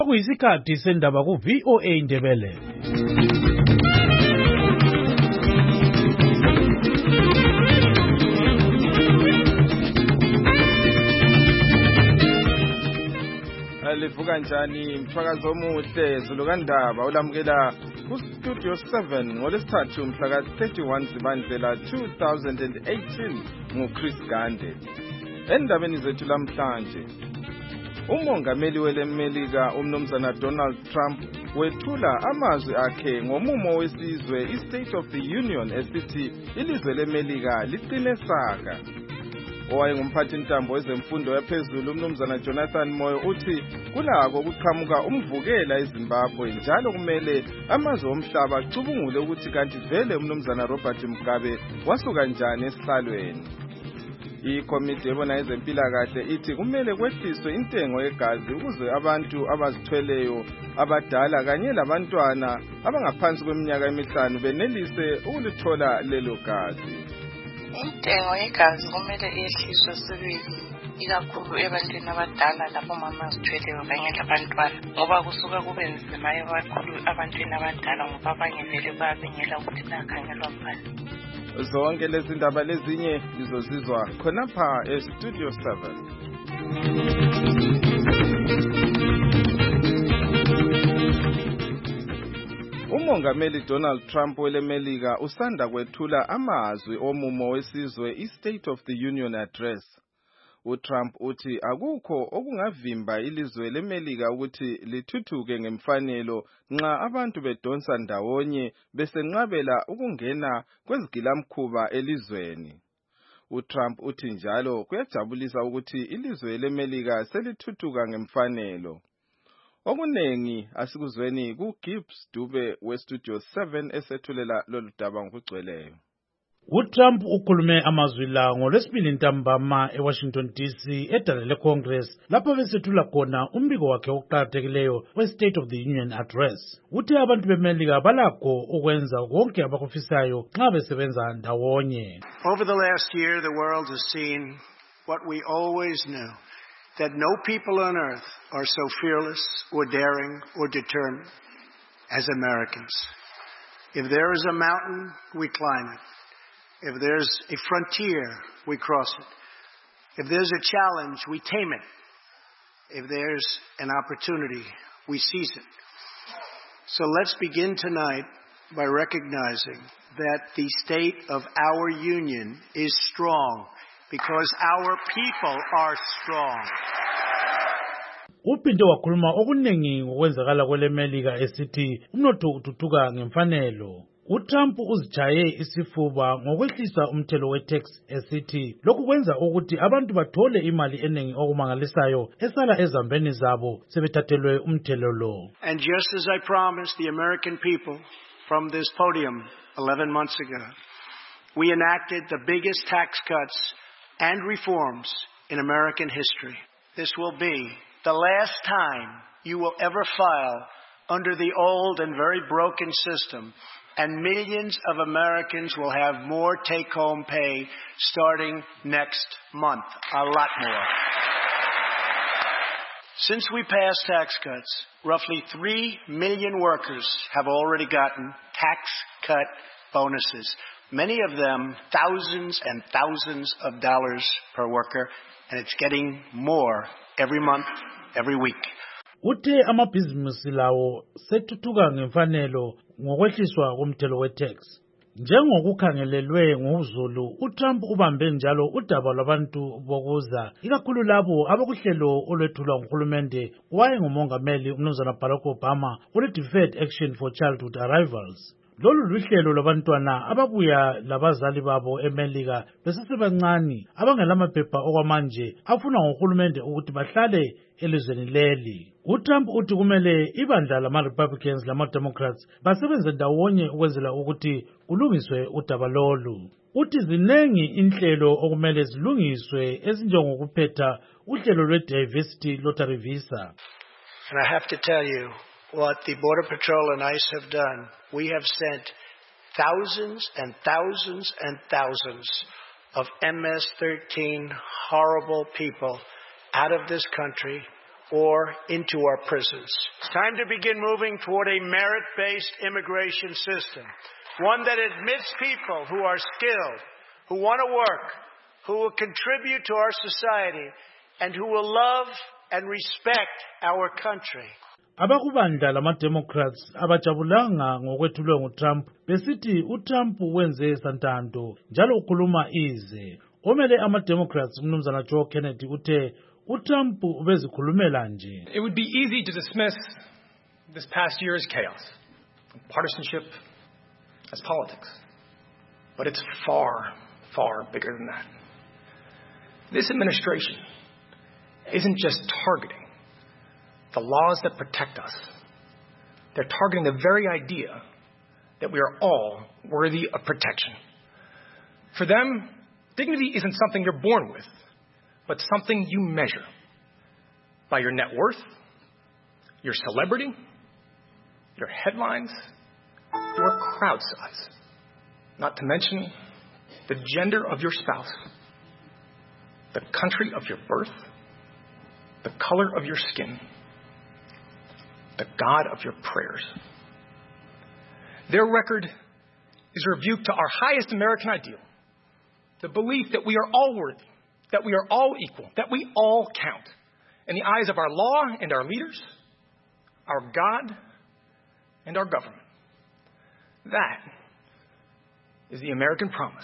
Kuyisikhathi sendaba ku VOA Indebele. Livuka njani mthwakazi omuhle Zulukandaba ulamukela ku Studio 7 ngolesithathu mhla ka 31 Zibandlela 2018 nguChris Gande. Endabeni zethu lamhlanje, umongameli welemelika umnumzana Donald Trump wethula amazwi akhe ngomumo wesizwe iState of the Union esithi ilizwe lemelika liqine saka. Owayengumphathintambo wezemfundo yaphezulu umnumzana Jonathan Moyo uthi kulako ukuqhamuka umvukela eZimbabwe njalo kumele amazwe omhlaba acubungule ukuthi kanti vele umnumzana Robert Mugabe wasuka njani esihlalweni. Ikomiti ebona ezempilakahle ithi kumele kwehliswe intengo yegazi ukuze abantu abazithweleyo abadala kanye labantwana abangaphansi kweminyaka emihlanu benelise ukulithola lelo gazi. Intengo yegazi kumele yehliswe sibili ikakhulu ebantwini abadala lapho mama azithweleyo kanye labantwana ngoba kusuka kube nzima kakhulu abantwini abadala ngoba abanye vele bayabengela ukuthi bayakhangelwa phakathi. Zonke lezi ndaba lezinye lizozizwa khonapha eStudio 7. Umongameli Donald Trump welemelika usanda kwethula amazwi omumo wesizwe iState of the Union Address. UTrump uthi akukho okungavimba ilizwe lemelika ukuthi lithuthuke ngemfanelo nxa abantu bedonsa ndawonye besenqabela ukungena kwezigilamkhuba elizweni. UTrump uthi njalo kuyajabulisa ukuthi ilizwe lemelika selithuthuka ngemfanelo. Okunengi asikuzweni kuGibbs Dube weStudio 7 esethulela lolu daba ngokugcweleyo. UTrump ukhulume amazwi la ngolwesibili ntambama eWashington DC edala leCongress lapho besethula khona umbiko wakhe oqhakathekileyo weState of the Union Address. Uthe abantu bemelika balakho ukwenza konke abakufisayo nxa besebenza ndawonye. Over the last year the world has seen what we always knew, that no people on earth are so fearless or daring or determined as Americans. If there is a mountain, we climb it. If there's a frontier, we cross it. If there's a challenge, we tame it. If there's an opportunity, we seize it. So let's begin tonight by recognizing that the state of our union is strong because our people are strong. Uphinde wakhuluma okuningi ngokwenzakala kwelemelika esithi umnotho uthuthuka ngemfanelo. UTrump uzijaye isifuba ngokwehlisa umthelo wetax esithi lokhu kwenza ukuthi abantu bathole imali eningi okumangalisayo esala ezambeni zabo sebethathelwe umthelo lo. And just as I promised the American people from this podium 11 months ago, we enacted the biggest tax cuts and reforms in American history. This will be the last time you will ever file under the old and very broken system, and millions of Americans will have more take-home pay starting next month, a lot more. Since we passed tax cuts, roughly 3 million workers have already gotten tax cut bonuses, many of them thousands and thousands of dollars per worker, and it's getting more every month, every week. Uthe amabhizinisi lawo sethuthuka ngemfanelo ngokwehliswa komthelo wetax. Njengokukhangelelwe ngozulu, uTrump ubambe njalo udaba lwabantu bokuza, ikakhulu labo abakuhlelo olwethulwa nguhulumende wayengumongameli umnumzana Barack Obama ole-Deferred Action for Childhood Arrivals. Lolu luhlelo lwabantwana ababuya labazali babo eMelika besesebancane abangelamaphepha okwamanje afuna ngohulumende ukuthi bahlale elizweni leli. UTrump uthi kumele ibandla lama-Republicans lama-Democrats basebenze ndawonye ukwenzela ukuthi kulungiswe udaba lolu. Uthi zinengi inhlelo okumele zilungiswe ezinjengokuphetha uhlelo lwe-Diversity Lottery Visa. And I have to tell you what the Border Patrol and ICE have done. We have sent thousands and thousands and thousands of MS-13 horrible people out of this country or into our prisons. It's time to begin moving toward a merit-based immigration system, one that admits people who are skilled, who want to work, who will contribute to our society, and who will love and respect our country. Abakubandla lama-Democrats abajabulanga ngokwethulwe nguTrump besithi uTrump wenze santando njalo ukhuluma ize. Omele ama-Democrats umnumzana Joe Kennedy uthe uTrump ubezikhulumela nje. It would be easy to dismiss this past year as chaos, partisanship as politics. But it's far, far bigger than that. This administration isn't just targeting the laws that protect us. They're targeting the very idea that we are all worthy of protection. For them, dignity isn't something you're born with, but something you measure by your net worth, your celebrity, your headlines, your crowd size, not to mention the gender of your spouse, the country of your birth, the color of your skin, the God of your prayers. Their record is a rebuke to our highest American ideal, the belief that we are all worthy, that we are all equal, that we all count in the eyes of our law and our leaders, our God and our government. That is the American promise.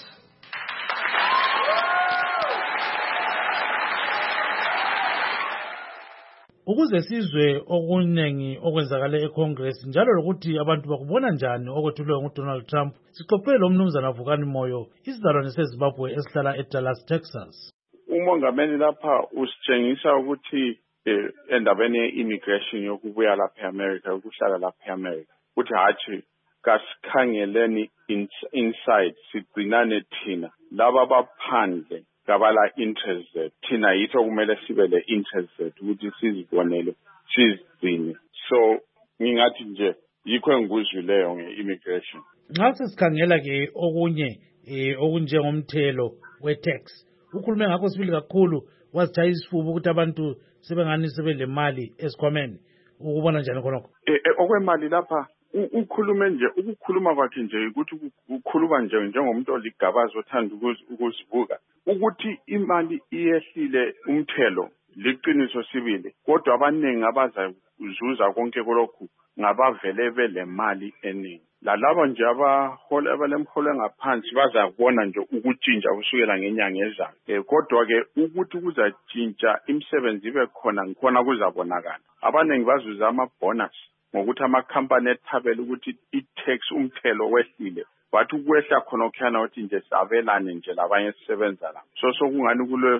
Ukuze sizwe okuningi okwenzakala eCongress njalo lokuthi abantu bakubona njani okwethulwe nguDonald Trump, sixoxele lo mnumzana Vukani Moyo, isizalwane seZimbabwe esihlala eDallas, Texas. Umongameli lapha usitshengisa ukuthi endabeni ye-immigration yokubuya lapha eAmerica, ukuhlala lapha eAmerica, ukuthi hathi kasikhangeleni inside, sigcinane thina laba baphandle kabala interest zethu, thina yitho kumele sibe le interest zethu ukuthi sizibonele sizigcine. So ngingathi nje yikho engikuzwileyo nge-immigration. Nxa sesikhangela ke okunye okunjengomthelo we-tax, ukhulume ngakho sibili kakhulu, wazitshaya isifuba ukuthi abantu sebengani sebelemali esikhwameni, ukubona njani khonokho? Okwemali lapha ukhulume nje, ukukhuluma kwakhe nje ukuthi ukhuluma nje njengomuntu oligabazi othanda ukuzibuka ukuthi imali iyehlile umthelo, liqiniso sibili, kodwa abaningi abazazuza konke lokhu ngabavele belemali eningi. Lalabo nje abahola abalemholo engaphansi bazabona nje ukutshintsha kusukela ngenyanga ezayo. Kodwa ke ukuthi kuzatshintsha imisebenzi ibe khona ngikhona kuzabonakala. Abaningi bazuza ama-bonus ngokuthi amakhampani ethabela ukuthi i-tax umthelo wehlile, bathi ukwehla khona okukhana ukuthi nje sabelane nje labanye sisebenza la. So kungani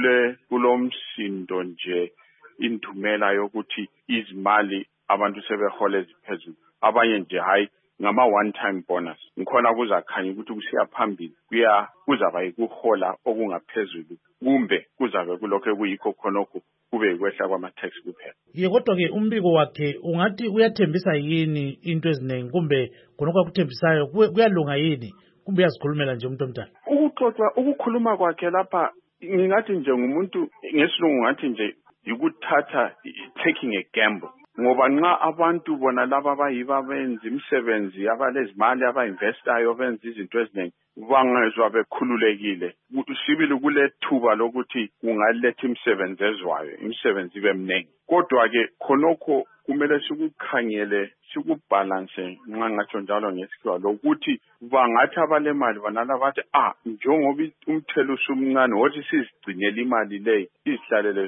kulo msindo nje indumela yokuthi izimali abantu sebehola eziphezulu, abanye nje hayi ngama one time bonus. Ngikhona kuzakhanya ukuthi kusiya phambili kuzaba yikuhola okungaphezulu, kumbe kuzabe kulokho ekuyikho khonokho kube yikwehla kwama-tax kuphela. Kodwa ke umbiko wakhe ungathi uyathembisa yini into eziningi, kumbe khonokho akuthembisayo kuyalunga yini, kumbe uyazikhulumela nje umuntu omdala? Ukukhuluma kwakhe lapha ngingathi nje ngumuntu ngesilungu ngathi nje yikuthatha, taking a gamble. Ngoba nxa abantu bona laba abayiba benza imisebenzi, abalezimali aba-investayo, benza izinto eziningi, bangezwa bekhululekile, sibili kule thuba lokuthi kungaletha imisebenzi ezwayo, imisebenzi ibe mningi. Kodwa ke khonokho kumele sikukhangele, sikubhalanse nxa ngatsho njalo ngesikhiwa lokuthi bangathi abalemali banala bathi njengoba umthelo usumncane wothi sizigcinele imali leyi sizihlalele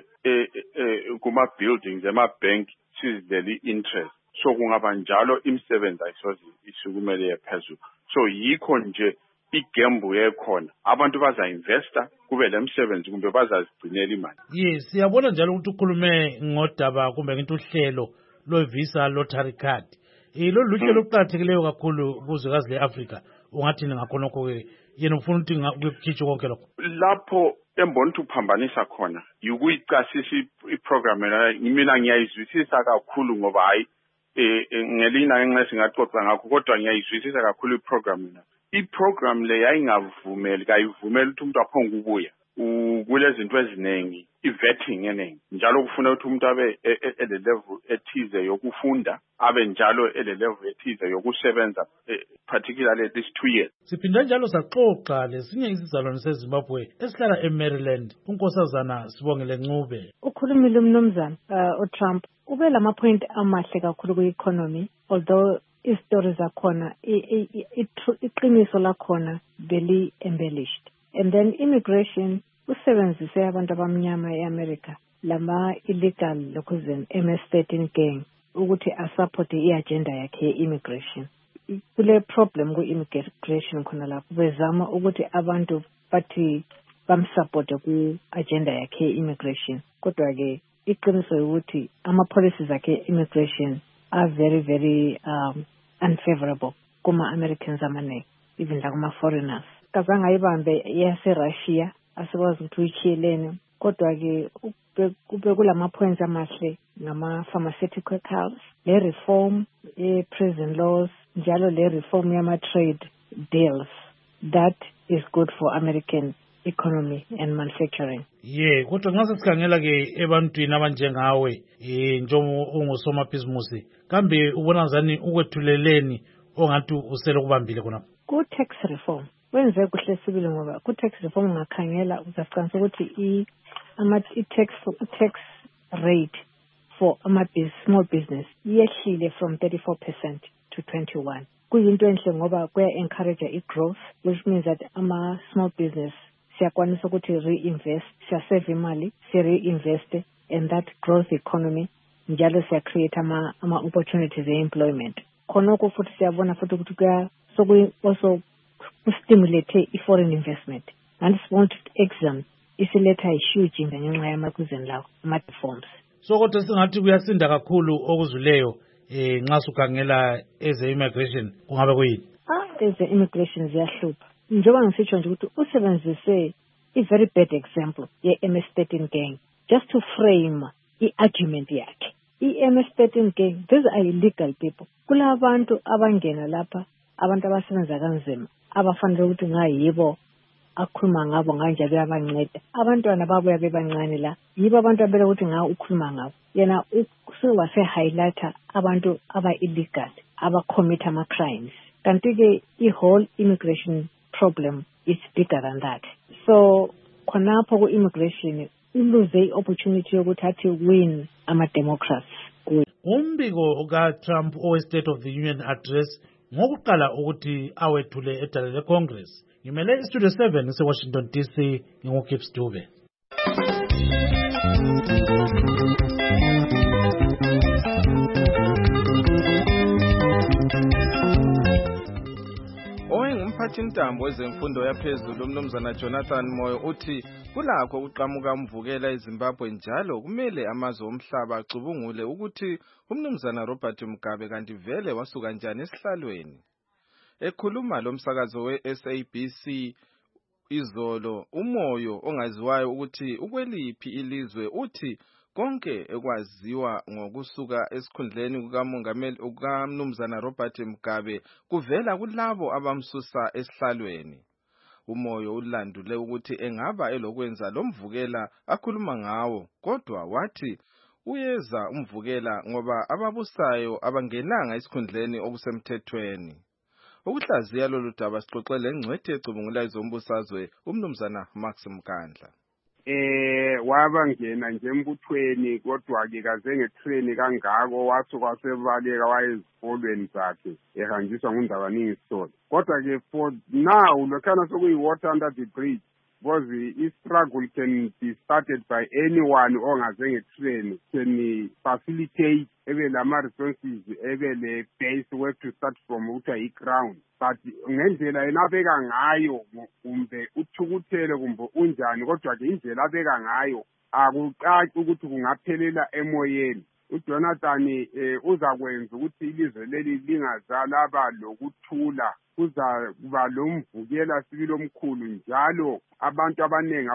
kuma-buildings, ema-bank, sizidlele interest. So kungaba njalo imisebenzi ayisoze isukumele yephezulu. So yikho nje igembu yekhona, abantu baza-investa kube le msebenzi kumbe bazazigcinela imali. Yes, siyabona njalo ukuthi ukhulume ngodaba kumbe nginto uhlelo lo-visa lottery card. Lolu luhlelo luqakathekileyo kakhulu kuzwekazi le-Afrika. Ungathini ngakhonokho-ke yena ufuna ukuthi kukhitshwe konke lokho? Lapho embona ukuthi uphambanisa khona yikuyicasisa iprogram mina ngiyayizwisisa kakhulu ngoba hayi ngelinye ngenxa singaxoxa ngakho, kodwa ngiyayizwisisa kakhulu iprogram. Iprogram le yayingavumeli, kayivumeli ukuthi umuntu aphonge ukubuya. kulezinto eziningi i-vetting eningi njalo kufuna ukuthi umuntu abe ele-level ethize yokufunda abe njalo ele-level ethize yokusebenza particularly at least 2 years. Siphinde njalo saxoxa lesinye isizalwane seZimbabwe esihlala eMaryland, unkosazana Sibongile Ncube. Ukhulumile umnumzana uTrump ube lama-point amahle kakhulu kwi-economy, although istories zakhona iqiniso lakhona beli-embellished. And then immigration usebenzise abantu abamnyama e-America lama-illegal lokuzen MS-13 gang ukuthi asupport i-agenda yakhe ye-immigration. Kule problem ku-immigration khona lapho bezama ukuthi abantu bathi bamsupport ku-agenda yakhe ye-immigration. Kodwa-ke iqiniso ukuthi ama-policies akhe e-immigration are very, very unfavorable kuma-Americans amaningi, even lakuma-foreigners. Kazange ayibambe yase-Russia asikwazi ukuthi uyithiyelene, kodwa-ke kube kulama-points amahle ngama-pharmaceuticals, le reform ye-prison laws, njalo le reform yama-trade deals. That is good for American economy and manufacturing. Kodwa nxa sesikhangela-ke ebantwini abanjengawe njengoba ungusomabhizimusi, kambe ubona njani ukwethuleleni ongathi usele kubambile khona? Ku-tax reform wenze kuhle sibili ngoba ku-tax reform ungakhangela uzaficanisa ukuthi i-tax rate for small business yehlile from 34% to 21%. Kuyinto enhle ngoba kuya-encourage i-growth, which means that ama-small business siyakwanisa ukuthi reinvest, siyasave imali, si-reinvest in that growth economy, njalo siya-create ama-opportunities e-employment. Khonoko futhi siyabona futhi ukuthi also stimulate i-foreign investment. And sibona ukuthi exam isiletha i-huge ngenxa yamakuzeni lawo, ama-reforms. So kodwa singathi kuyasinda kakhulu okuzuleyo nxa sukhangela eze-immigration kungabe kuyini? Eze-immigration ziyahlupha. Njengoba ngisitsho nje ukuthi usebenzise i-very bad example ye-MS-13 gang just to frame i-argument yakhe. I-MS-13 gang, these are illegal people. Kulabantu abangena lapha, abantu abasebenza kanzima, abafanele ukuthi ngayibo akhuluma ngabo nganje beyabanceda. Abantwana babuya bebancane la, yibo abantu abele ukuthi ngawo ukhuluma ngabo. Yena wase-highlighter abantu aba-illegal, aba-commit ama-crimes. Kanti-ke i-whole immigration problem is bigger than that. So khonapho ku-immigration uluze i-opportunity yokuthi athi win ama-democrats. Umbiko ka-Trump owe-State of the Union address ngokuqala ukuthi awethule edale le-Congress. Ngimele iStudio 7 ngise-Washington DC, ngingu-Gibbs Dube. Umphathintambo wezemfundo yaphezulu umnumzana Jonathan Moyo uthi kulakho ukuqhamuka umvukela eZimbabwe njalo kumele amazwe omhlaba acubungule ukuthi umnumzana Robert Mugabe kanti vele wasuka njani esihlalweni. Ekhuluma lo msakazo we-SABC izolo, uMoyo ongaziwayo ukuthi ukweliphi ilizwe uthi konke ekwaziwa ngokusuka esikhundleni kukamongameli ukamnumzana Robert Mugabe kuvela kulabo abamsusa esihlalweni. uMoyo ulandule ukuthi engaba elokwenza lo mvukela akhuluma ngawo, kodwa wathi uyeza umvukela ngoba ababusayo abangenanga esikhundleni okusemthethweni. Ukuhlaziya lolu daba sixoxele ngcwethi ecubungula izombusazwe umnumzana Max Mkandla. Wabangena nje embuthweni kodwa-ke kaze ngetrain kangako wasuka wasebaleka wayezikolweni zakhe ehanjiswa nguNdabaningi Sithole. Kodwa-ke for now lokhana sokuyi-water under the bridge because i-struggle can be started by anyone ongaze ngetrain, can facilitate ebe lama-resources, ebe le-base where to start from ukuthi yi-ground. But ngendlela yena abeka ngayo kumbe uthukuthele kumbe unjani, kodwa-ke indlela abeka ngayo akucaci ukuthi kungaphelela emoyeni. uJonathan uzakwenza ukuthi ilizwe leli lingazalaba lokuthula kuzakuba lomvukela sibili omkhulu njalo abantu abaningi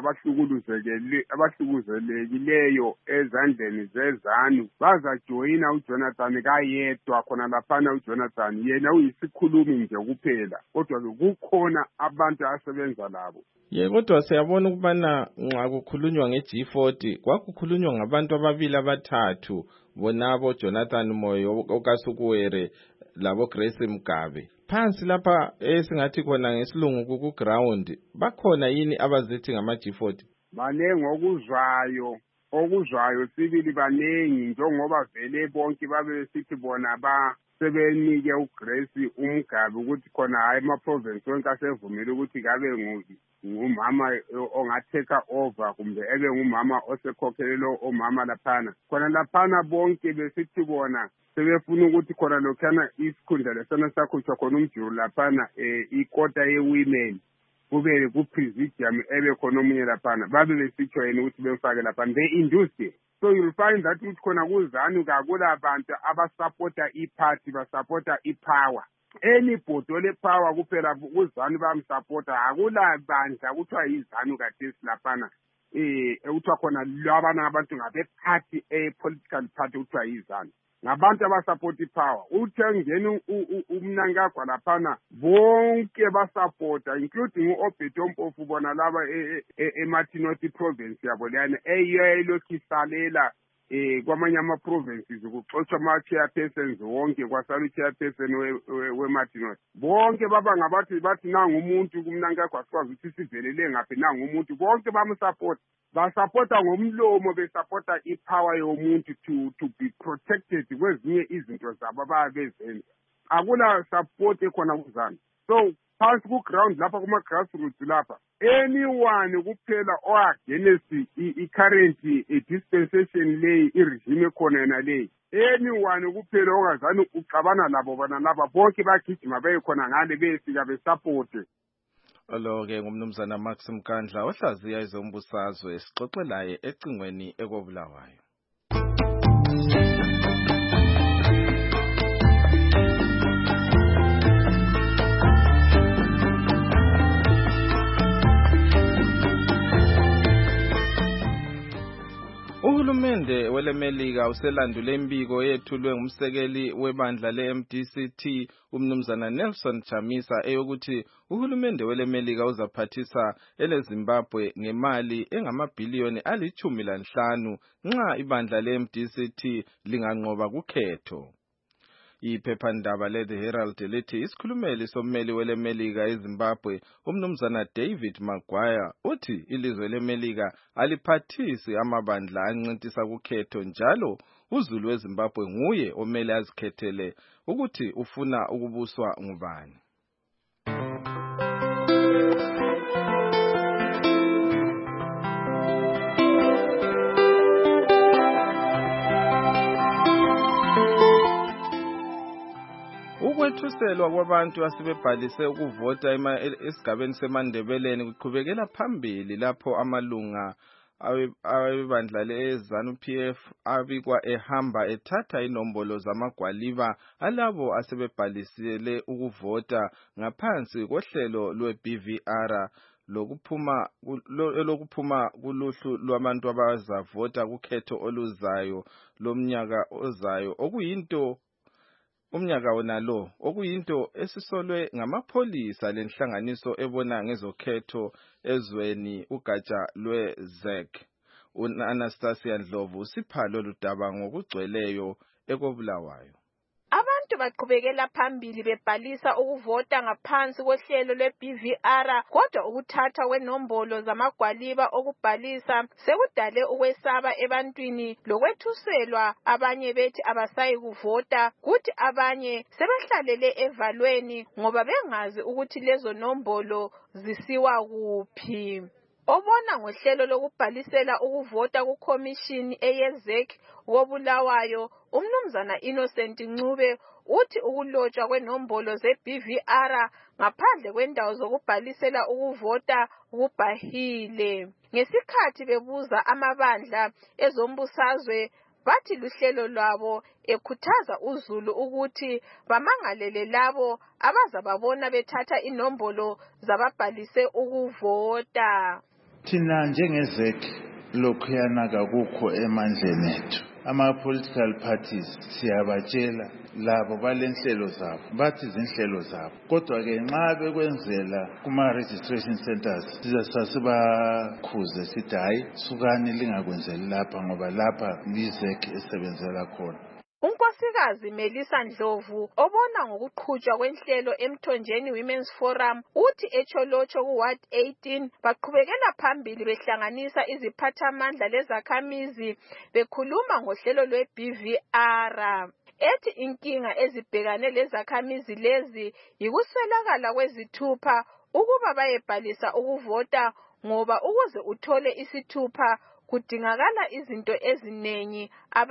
abahlukuzelekileyo ezandleni zezanu bazajoyina uJonathan kayedwa khona laphana uJonathan yena uyisikhulumi nje kuphela kodwa kukhona abantu asebenza labo. Kodwa siyabona ukubana nxa kukhulunywa nge-G40 kwakukhulunywa ngabantu ababili abathathu bonabo Jonathan Moyo okaSukuwere labo Grace Mgabe. Phansi lapha esingathi khona ngesilungu ku ground bakhona yini abazithi ngama G40? Banengi okuzwayo sibili banengi njengoba vele bonke babe besithi bona sebenike uGrace uMgabe ukuthi khona hayi ama-province wonke asevumile ukuthi kabe ngumama ongatheka over kumbe ebe ngumama osekhokhelelo omama laphana. Khona laphana bonke besithi bona sebefuna ukuthi khona lokhana isikhundla lesona sakhutshwa khona umjulu laphana ikota ye-women kube ku-presidium ebe khona omunye laphana babe besitsho yena ukuthi bemfake laphana be-induce. So you'll find that ukuthi khona kuzanu kakula bantu abasupporta i-party basupporta i-power. Anybody ole-power kuphela kuzanu bamsupporta akula bandla kuthiwa yizanu kathesi laphana ekuthiwa khona labana abantu ngabe-party political party kuthiwa yizanu. Ngabantu abasupporta ipower uthe ngene umnankagwa laphana bonke basupporta including uObeto Mpofu bona laba eMartinoti province yabo leyana eyilokhu isalela kwamanye ama-provinces ukuxotsha ama-chairpersons wonke kwasala i-chairperson weMartinoti bonke baba ngabathi bathi nangu umuntu kumnankagwa sikwazi ukuthi sivelele ngaphi nangu umuntu bonke bamsupport basupporta ngomlomo besupporta ipower yomuntu to be protected kwezinye izinto zabo ababezenza akula support ekhona kuzana. So phansi ku ground lapha kuma grassroots lapha anyone kuphela oagenesi i-current dispensation leyi i-regime ekhona yona leyi anyone kuphela ongazani uxabana labo bana laba bonke bagijima bekhona ngale befika besupporte. Lo-ke ngumnumzana Max Mkandla ohlaziya izombusazwe sixoxe laye ecingweni ekobulawayo. Uhulumende welemelika uselandule imbiko yethulwe ngumsekeli webandla le-MDCT umnumzana Nelson Chamisa eyokuthi uhulumende welemelika uzaphathisa eleZimbabwe ngemali engamabhiliyoni ali-15 nxa ibandla le-MDCT linganqoba kukhetho. Iphephandaba le-The Herald lithi isikhulumeli sommeli welemelika eZimbabwe umnumzana David Maguire uthi ilizwe lemelika aliphathisi amabandla ancintisa kukhetho njalo uzulu weZimbabwe nguye omele azikhethele ukuthi ufuna ukubuswa ngubani. Ukwethuselwa kwabantu asebebhalise ukuvota esigabeni seMandebeleni kuqhubekela phambili lapho amalunga abebandla leZANU-PF abikwa ehamba ethatha inombolo zamagwaliba alabo asebebhalisele ukuvota ngaphansi kohlelo lwe-BVR lokuphuma kuluhlu lwabantu abazavota kukhetho oluzayo lomnyaka ozayo umnyaka wonalo okuyinto esisolwe ngamapholisa lenhlanganiso ebona ngezokhetho ezweni ugatsha lweZEC. Anastasia Ndlovu usiphalo ludaba ngokugcweleyo ekobulawayo. Abantu baqhubekela phambili bebhalisa ukuvota ngaphansi kohlelo lwe-BVR kodwa ukuthatha kwenombolo zamagwaliba okubhalisa sekudale ukwesaba ebantwini lokwethuselwa abanye bethi abasayi kuvota kuthi abanye sebehlalele evalweni ngoba bengazi ukuthi lezo nombolo zisiwa kuphi. Obona ngohlelo lokubhalisela ukuvota kukhomishini eyeZEC wobulawayo umnumzana Innocent Ncube uthi ukulotshwa kwenombolo ze-BVR ngaphandle kwendawo zokubhalisela ukuvota kubhahile. Ngesikhathi bebuza amabandla ezombusazwe bathi luhlelo lwabo ekhuthaza uzulu ukuthi bamangalele labo abazababona bethatha inombolo zababhalise ukuvota. Thina njengezek lokhuyana kakukho emandleni ethu. Ama-political parties siyabatshela labo balenhlelo zabo bathi zinhlelo zabo kodwa-ke nxa bekwenzela kuma-registration centers sasibakhuze sithi hayi sukani lingakwenzeli lapha ngoba lapha lizek esebenzela khona. Unkosikazi Melissa Ndlovu obona ngokuqhutshwa kwenhlelo emthonjeni Women's Forum uthi eCholotsho kuWard 18 baqhubekela phambili behlanganisa iziphathamandla lezakhamizi bekhuluma ngohlelo lwe-BVR. Ethi inkinga ezibhekane lezakhamizi lezi yikuswelakala kwezithupha ukuba bayebhalisa ukuvota ngoba ukuze uthole isithupha kudingakala izinto eziningi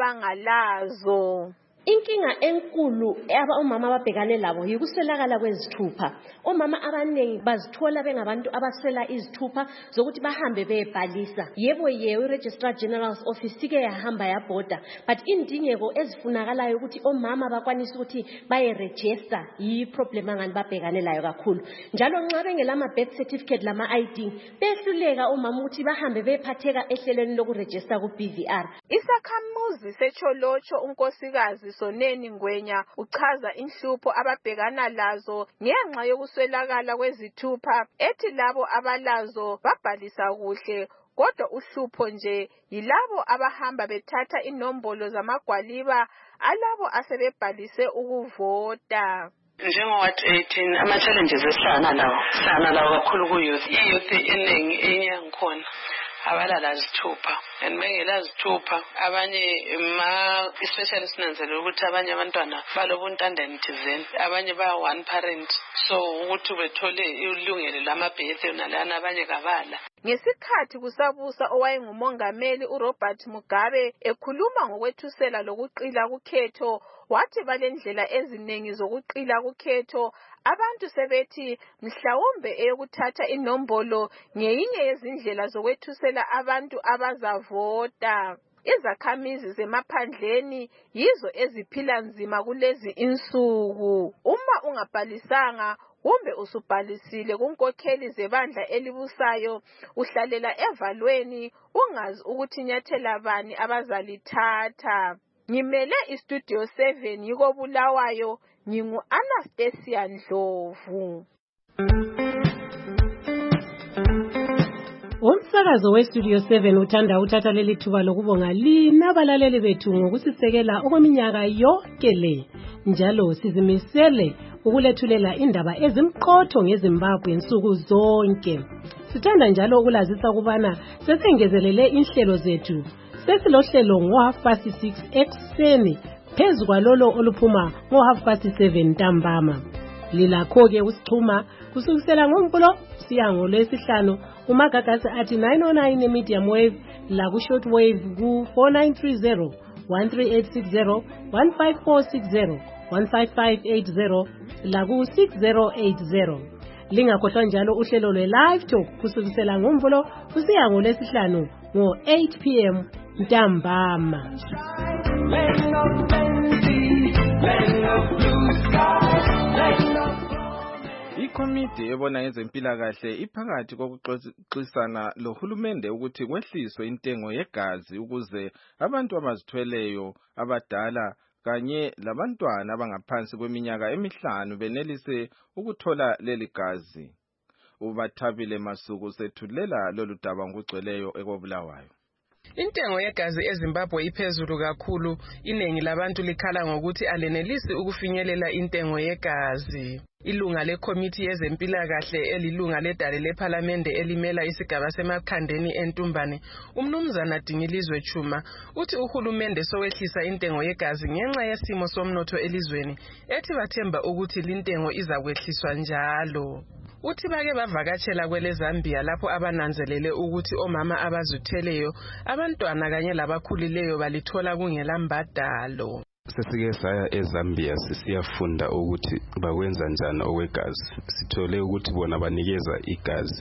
abangalazo. Inkinga enkulu omama ababhekane labo yikuswelakala kwezithupha. Omama abaningi bazithola bengabantu abaswela izithupha zokuthi bahambe beyebhalisa. Yebo i-Registrar General's Office sike yahamba yabhoda, but indingeko ezifunakalayo ukuthi omama bakwanise ukuthi bayeregister yi-problem angani babhekane layo kakhulu. Njalo nxa bengelama birth certificate lama ID behluleka omama ukuthi bahambe bephatheka ehlelweni lokuregister ku-BVR. Isakhamuzi seCholotsho unkosikazi Soneni Ngwenya uchaza inhlupho ababhekana lazo ngenxa yokuswelakala kwezithupha ethi labo abalazo babhalisa kuhle kodwa uhlupho nje yilabo abahamba bethatha inombolo zamagwaliba alabo asebebhalise ukuvota. NjengoWard 18 ama-challenges esihlangana lawo kakhulu ku-youth. I-youth eningi enyangikhona abalala zithupha and bengela zithupha abanye especially sinanzele ukuthi abanye abantwana balobuntandane thizeni abanye ba one parent so ukuthi bethole ilungelo lamabhethe nalana abanye kabala. Ngesikhathi kusabusa owayengumongameli uRobert Mugabe ekhuluma ngokwethusela lokuqila kukhetho wathi balendlela eziningi zokuqila kukhetho abantu sebethi mhlawumbe eyokuthatha inombolo ngeyinye yezindlela zokwethusela abantu abazavota. Izakhamizi zemaphandleni yizo eziphila nzima kulezi insuku. Uma ungabhalisanga kumbe usubhalisile kunkokheli zebandla elibusayo uhlalela evalweni ungazi ukuthi nyathela bani abazalithatha. Ngimele iStudio 7 yiko Bulawayo ngingu Anastasia Ndlovu. Umsakazo weStudio 7 uthanda uthatha leli thuba lokubonga lina abalaleli bethu ngokusisekela okweminyaka yonke le. Njalo sizimisele ukulethulela indaba ezimqotho ngeZimbabwe insuku zonke. Sithanda njalo ukulazisa ukubana sesengezelele inhlelo zethu. Sesilohlelo ngo6:30 ekseni phezu kwalolo oluphuma ngo7:30 ntambama. Lilakho ke usixhuma kusukisela ngoMvulo siya ngoLwesihlanu umagagasi athi 909 medium wave la ku short wave ku 4930 13860 15460 15580 la ku 6080. Lingakhohlwa njalo uhlelo lwe-live talk kusukisela ngoMvulo kusiya ngoLwesihlanu ngo8 p.m. ntambama. Ikomiti ebona ngezempilakahle iphakathi kokuxoxisana lohulumende ukuthi kwehliswe intengo yegazi ukuze abantu abazithweleyo abadala kanye labantwana abangaphansi kweminyaka emihlanu benelise ukuthola leli gazi. UBathabile Masuku sethulela lolu daba ngokugcweleyo ekobulawayo. Intengo yegazi eZimbabwe iphezulu kakhulu, iningi labantu likhala ngokuthi alenelisi ukufinyelela intengo yegazi. Ilunga lekomiti yezempilakahle elilunga ledale lePhalamende elimela isigaba seMakhandeni eNtumbane, uMnumzana Dingilizwe Chuma, uthi uhulumende sowehlisa intengo yegazi ngenxa yesimo somnotho elizweni, ethi bathemba ukuthi lintengo izakwehliswa njalo. Uthi bake bavakatshela kweleZambia lapho abananzelele ukuthi omama abazithweleyo, abantwana kanye labakhulileyo balithola kungela mbadalo. Sesike saya eZambia siyafunda ukuthi bakwenza njani okwegazi. Sithole ukuthi bona banikeza igazi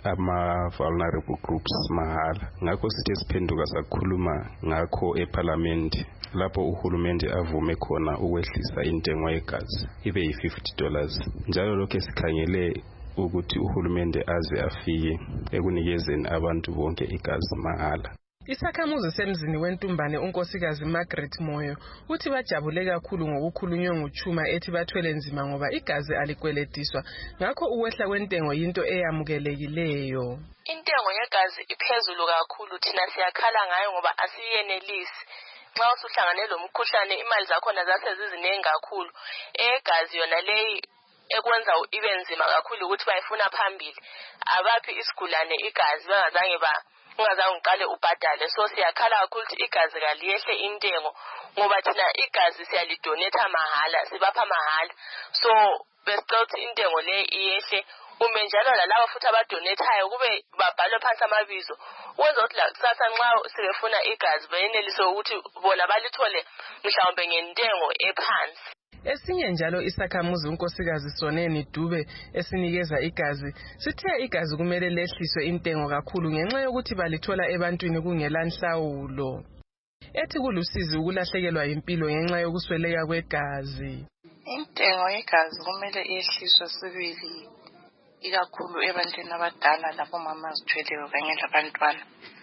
ama-vulnerable groups mahala. Ngakho sithe siphenduka sakhuluma ngakho eParliament lapho uhulumende avume khona ukwehlisa intengo yegazi ibe yi-$50. Njalo lokho sikhangele ukuthi uhulumende aze afike ekunikezeni abantu bonke igazi mahala. Isakhamuzi semzini wentumbane unkosikazi Margaret Moyo uthi bajabule kakhulu ngokukhulunywa nguChuma ethi bathwele nzima ngoba igazi alikweletiswa ngakho ukwehla kwentengo yinto eyamukelekileyo. Intengo yegazi iphezulu kakhulu thina siyakhala ngayo ngoba asiyenelisi. Nxa usuhlangane lo mkhuhlane imali zakhona zasezizinengi kakhulu. Egazi yona leyi ekwenza ibe nzima kakhulu ukuthi bayifuna phambili. Abaphi isigulane igazi ungazange uqale ubhadale. So siyakhala kakhulu ukuthi igazi kaliyehle intengo ngoba thina igazi siyalidonate mahala, sibapha mahala. So besicela ukuthi intengo le iyehle. Ume njalo nalabo futhi abadonetayo kube babhalwe phansi amabizo ukwenza ukuthi la kusasa nxa sebefuna igazi bayenelise ukuthi bona balithole mhlawumbe ngentengo ephansi. Esinye njalo isakhamuzi unkosikazi Soneni Dube esinikeza igazi sithe igazi kumele lehliswe intengo kakhulu ngenxa yokuthi balithola ebantwini kungela nhlawulo. Ethi kulusizi ukulahlekelwa impilo ngenxa yokusweleka kwegazi. Intengo yegazi kumele yehliswe sibili ikakhulu ebantwini abadala lapho mama azithweleyo kanye labantwana.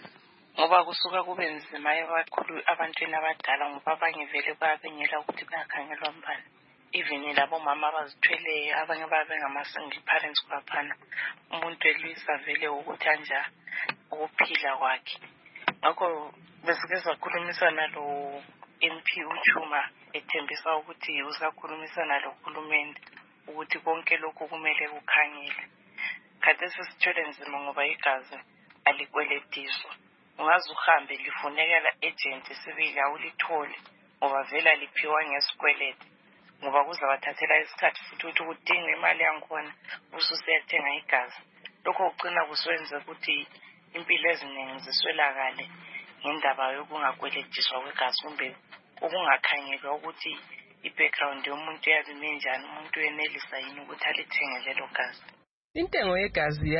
Ngoba kusuka kube nzima kakhulu abantwini abadala ngoba abanye vele bayabenyela ukuthi bayakhangelwa mbani. Even labo mama abazithweleyo abanye babe ngama-single parents kwaphana. Umuntu elwisa vele ukuthi anja ukuphila kwakhe. Ngakho besike sakhulumisana lo MP uChuma ethembisa ukuthi usakhulumisana lo hulumende ukuthi konke lokhu kumele kukhangele. Khathesi sithwele nzima ngoba igazi alikweletiswa. Ungaze uhambe lifunekela agent sibili awulithole ngoba vela liphiwa ngesikweleti ngoba kuzabathathela isikhathi futhi ukuthi udinga imali yakhona ususiyathenga igazi. Lokho ugcina kuswenza ukuthi impilo eziningi ziswelakale ngendaba yokungakweletiswa kwegazi kumbe ukungakhangelwa ukuthi i-background yomuntu yazime njani, umuntu yenelisa yini ukuthi alithenge lelo gazi. Intengo yegazi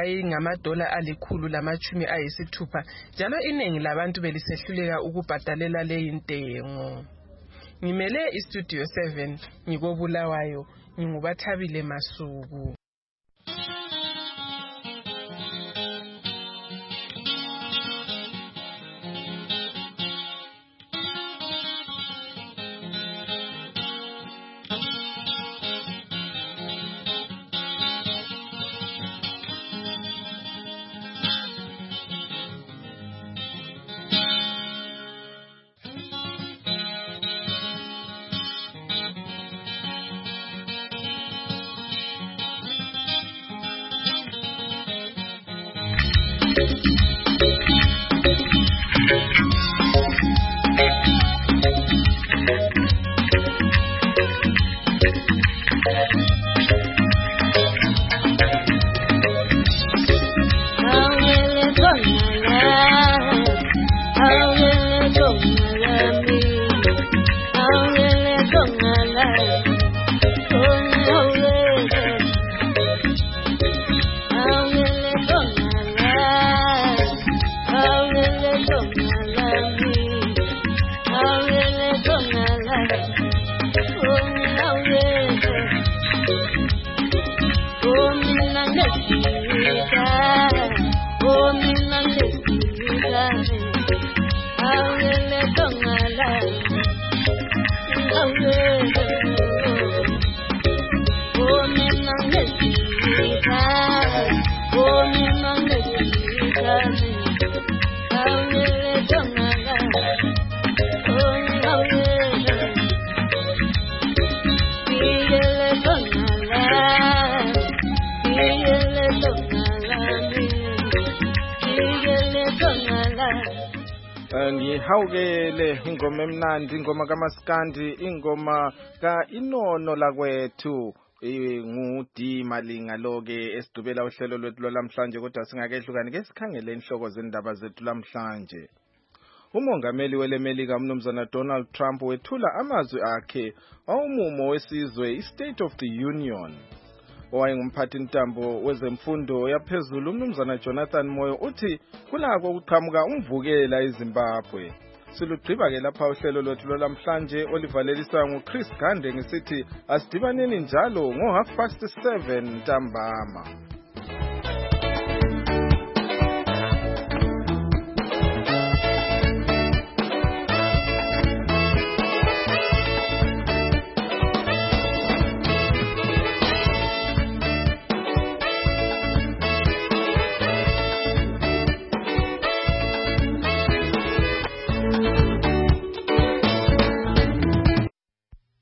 yayingama$160 njalo iningi labantu belisehluleka ukubhadalela leyi intengo. Ngimele iStudio 7 ngikobulawayo ngingubathabile Masuku. Ngihawukele ingoma emnandi, ingoma kaMaskandi, ingoma ka-Inono lakwethu nguD Malinga loke esidubela uhlelo lwethu lwamhlanje. Kodwa singakehlukani ke sikhangele inhloko zendaba zethu lamhlanje. Umongameli welemelika umnumzana Donald Trump wethula amazwi akhe awumumo wesizwe, i-State of the Union. Owayengumphathi ntambo wezemfundo yaphezulu umnumzana Jonathan Moyo uthi kunako ukuqhamuka umvukela eZimbabwe. Silugqiba-ke lapha uhlelo lwethu lwalamhlanje olivaleliswa nguChris Gande ngisithi asidibaneni njalo ngo 7:30 ntambama.